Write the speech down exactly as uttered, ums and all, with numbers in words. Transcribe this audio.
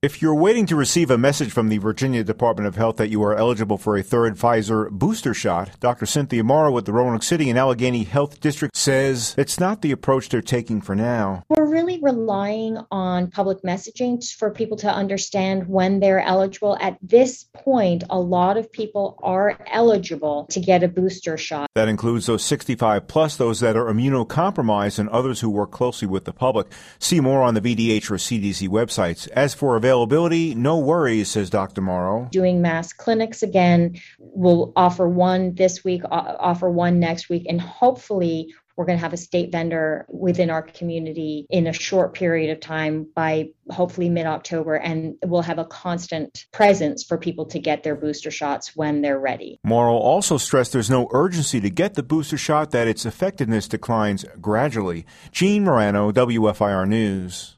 If you're waiting to receive a message from the Virginia Department of Health that you are eligible for a third Pfizer booster shot, Doctor Cynthia Morrow with the Roanoke City and Allegheny Health District says it's not the approach they're taking for now. We're really relying on public messaging for people to understand when they're eligible. At this point, a lot of people are eligible to get a booster shot. That includes those sixty-five plus, those that are immunocompromised, and others who work closely with the public. See more on the V D H or C D C websites. As for availability, no worries, says Doctor Morrow. Doing mass clinics again. We'll offer one this week, offer one next week, and hopefully we're going to have a state vendor within our community in a short period of time by hopefully mid-October, and we'll have a constant presence for people to get their booster shots when they're ready. Morrow also stressed there's no urgency to get the booster shot, that its effectiveness declines gradually. Gene Morano, W F I R News.